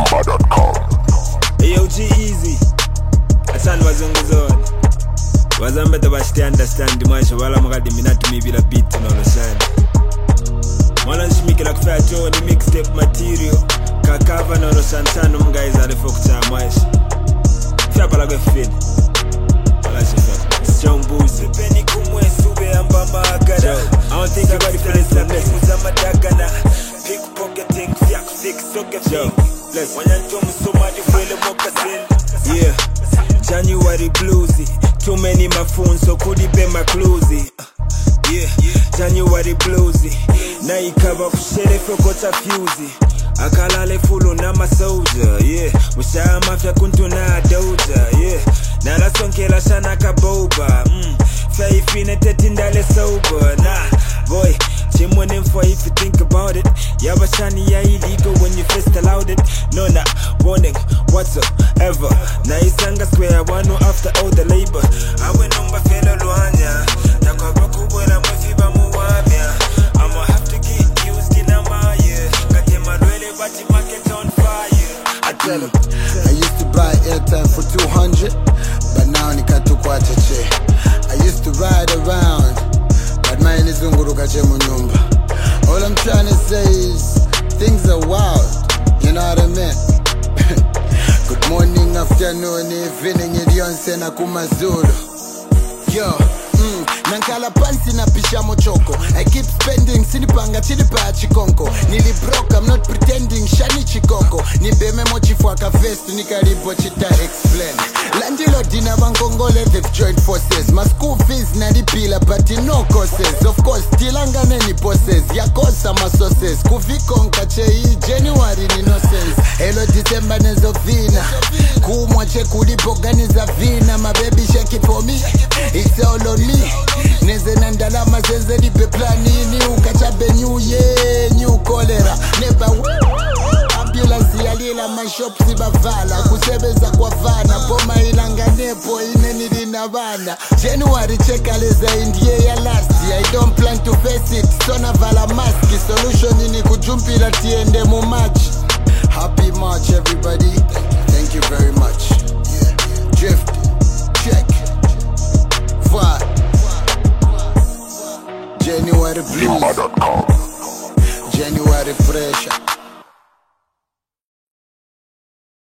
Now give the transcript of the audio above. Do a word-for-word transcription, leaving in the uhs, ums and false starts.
Lumba dot com. Hey yo, G-Eazy Asan wazunguzoni Wazambeta bashite understand Mwaisha wala mwagadi minati mibila beat unoloshani Mwala nshimikila kufato ni mixtape material Kakava noloshansano mgaiza alifokcha mwaisha Fyapala kwe fili Wala shifaka Strong boozy Peni kumwe sube amba magada I don't think you're ready for this one next Muzama dagana Pickpocketing Fiak fix soke fing Wanyanto musomadi fwele mokasin Yeah January bluesy Too many my phones so could it be my closey Yeah January bluesy Na ikaba kushere fokota fuse Akalale fulu na masoja Yeah Mushaya mafya kuntu na doja Yeah Nala sonkela shana kaboba mm. Faifine tetindale sober Nah boy Chimwene for if you think about it Yabashani ya illegal when you first allowed it No nah warning whatsoever Na isanga square wano after all the labor Awe numba fela luanya Nakwa baku wera mwefiba muwamia I'ma have to get used in a maya Katema lwele bati market on fire I tell him I used to buy airtime for two hundred But now nikatukwa cheche I used to ride around But mine is unguruka chemu nyumba All I'm trying to say is Things are wild You know what I mean? Good morning, afternoon, evening Ilionse na kumazulu Yo Mm, nankala pansi na pisha mochoko I keep spending, sinipanga chilipa ya chikonko Nili broke, I'm not pretending, shani chikoko Nibeme mochifwaka vest, nikaribo chita explain Landilo dina bankongole, they've joined forces My school fees nalipila, but in no courses Of course, tilangane ni bosses Yakosa masoses, kuvikonka chei January ni no sense Hello December nezo vina Kumwache kulipoganiza vina My baby shake it for me It's all on me Neze nandalama zenze lipe plani Ni ukachabe new year, new cholera Never ambulance yalila mashop sibavala Kusebeza kwa vana Poma ilanga nepo ineni linavana January cheka leza indie ya last I don't plan to face it Sona vala maski Solution ini kujumpira tiende mu match Happy March everybody Thank you very much yeah. Drift check Vibe January blues